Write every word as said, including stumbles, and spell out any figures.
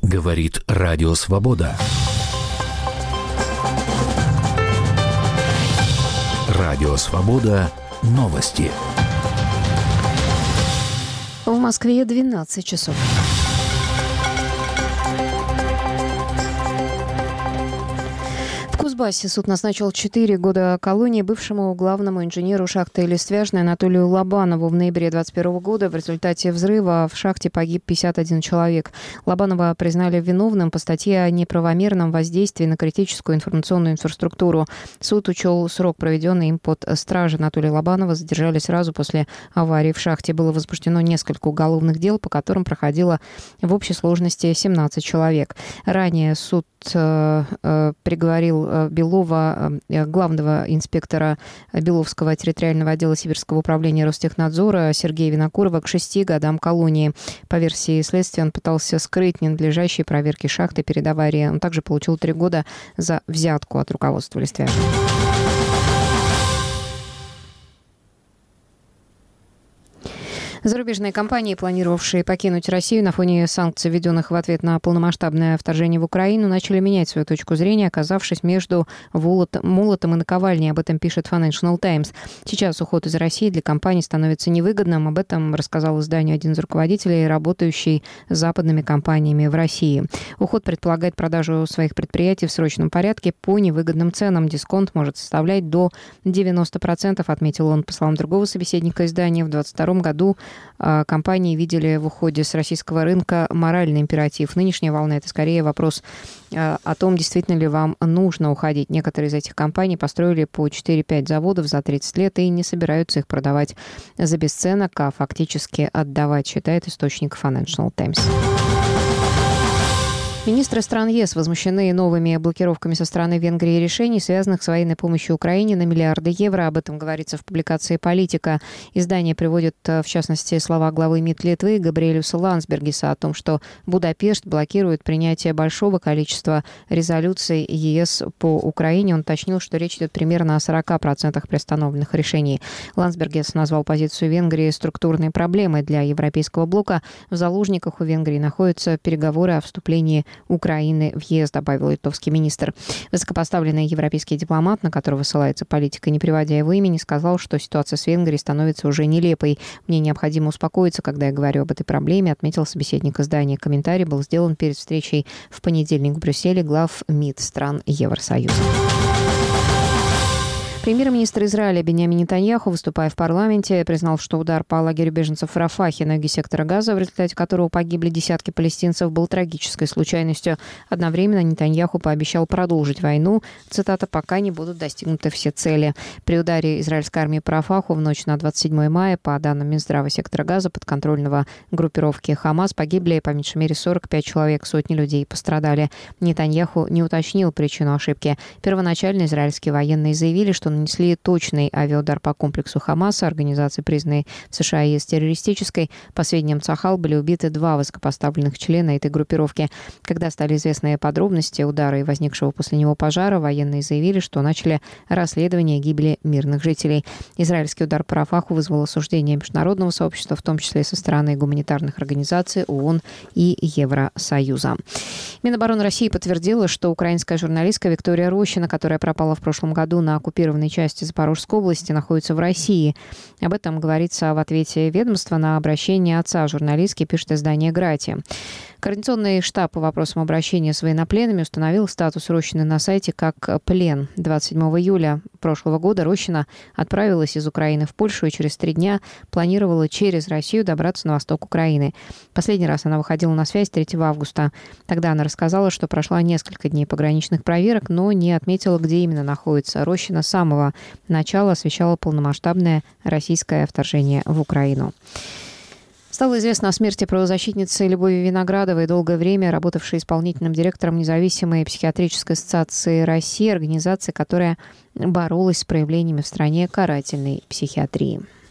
Говорит Радио Свобода. Радио Свобода. Новости. В Москве двенадцать часов. В Кузбассе суд назначил четыре года колонии бывшему главному инженеру шахты Листвяжной Анатолию Лобанову. В ноябре двадцать первого года в результате взрыва в шахте погиб пятьдесят один человек. Лобанова признали виновным по статье о неправомерном воздействии на критическую информационную инфраструктуру. Суд учел срок, проведенный им под стражей. Анатолия Лобанова задержали сразу после аварии в шахте. Было возбуждено несколько уголовных дел, по которым проходило в общей сложности семнадцать человек. Ранее суд э, э, приговорил Белова, главного инспектора Беловского территориального отдела Сибирского управления Ростехнадзора Сергея Винокурова к шести годам колонии. По версии следствия, он пытался скрыть ненадлежащие проверки шахты перед аварией. Он также получил три года за взятку от руководства Листвяжной. Зарубежные компании, планировавшие покинуть Россию на фоне санкций, введенных в ответ на полномасштабное вторжение в Украину, начали менять свою точку зрения, оказавшись между молотом и наковальней. Об этом пишет Financial Times. Сейчас уход из России для компаний становится невыгодным. Об этом рассказал изданию один из руководителей, работающий с западными компаниями в России. Уход предполагает продажу своих предприятий в срочном порядке по невыгодным ценам. Дисконт может составлять до девяноста процентов, отметил он. По словам другого собеседника издания, в двадцать втором году компании видели в уходе с российского рынка моральный императив. Нынешняя волна – это скорее вопрос о том, действительно ли вам нужно уходить. Некоторые из этих компаний построили по четыре-пять заводов за тридцать лет и не собираются их продавать за бесценок, а фактически отдавать, считает источник Financial Times. Министры стран ЕС возмущены новыми блокировками со стороны Венгрии решений, связанных с военной помощью Украине на миллиарды евро. Об этом говорится в публикации «Политика». Издание приводит, в частности, слова главы МИД Литвы Габриэлюса Ландсбергиса о том, что Будапешт блокирует принятие большого количества резолюций ЕС по Украине. Он уточнил, что речь идет примерно о сорока процентах приостановленных решений. Ландсбергис назвал позицию Венгрии структурной проблемой для Европейского блока. В заложниках у Венгрии находятся переговоры о вступлении Украины в ЕС, добавил литовский министр. Высокопоставленный европейский дипломат, на которого ссылается «Политика», не приводя его имени, сказал, что ситуация с Венгрией становится уже нелепой. «Мне необходимо успокоиться, когда я говорю об этой проблеме», отметил собеседник издания. Комментарий был сделан перед встречей в понедельник в Брюсселе глав МИД стран Евросоюза. Премьер-министр Израиля Биньямин Нетаньяху, выступая в парламенте, признал, что удар по лагерю беженцев в Рафахе на юге сектора Газа, в результате которого погибли десятки палестинцев, был трагической случайностью. Одновременно Нетаньяху пообещал продолжить войну, цитата, «пока не будут достигнуты все цели». При ударе израильской армии по Рафаху в ночь на двадцать седьмое мая, по данным Минздрава сектора Газа, подконтрольного группировки Хамас, погибли по меньшей мере сорок пять человек, сотни людей пострадали. Нетаньяху не уточнил причину ошибки. Первоначально израильские военные заявили, что нанесли точный авиаудар по комплексу Хамаса, организации, признанной в США и ЕС террористической. По сведениям Цахал, были убиты два высокопоставленных члена этой группировки. Когда стали известны подробности удара и возникшего после него пожара, военные заявили, что начали расследование гибели мирных жителей. Израильский удар по Рафаху вызвал осуждение международного сообщества, в том числе со стороны гуманитарных организаций ООН и Евросоюза. Минобороны России подтвердила, что украинская журналистка Виктория Рощина, которая пропала в прошлом году на оккупированной части Запорожской области, находится в России. Об этом говорится в ответе ведомства на обращение отца журналистки, пишет издание «Грати». Координационный штаб по вопросам обращения с военнопленными установил статус Рощины на сайте как плен. двадцать седьмого июля прошлого года Рощина отправилась из Украины в Польшу и через три дня планировала через Россию добраться на восток Украины. Последний раз она выходила на связь третьего августа. Тогда она рассказала, что прошла несколько дней пограничных проверок, но не отметила, где именно находится. Рощина с самого начала освещала полномасштабное российское вторжение в Украину. Стало известно о смерти правозащитницы Любови Виноградовой, долгое время работавшей исполнительным директором независимой психиатрической ассоциации России, организации, которая боролась с проявлениями в стране карательной психиатрии.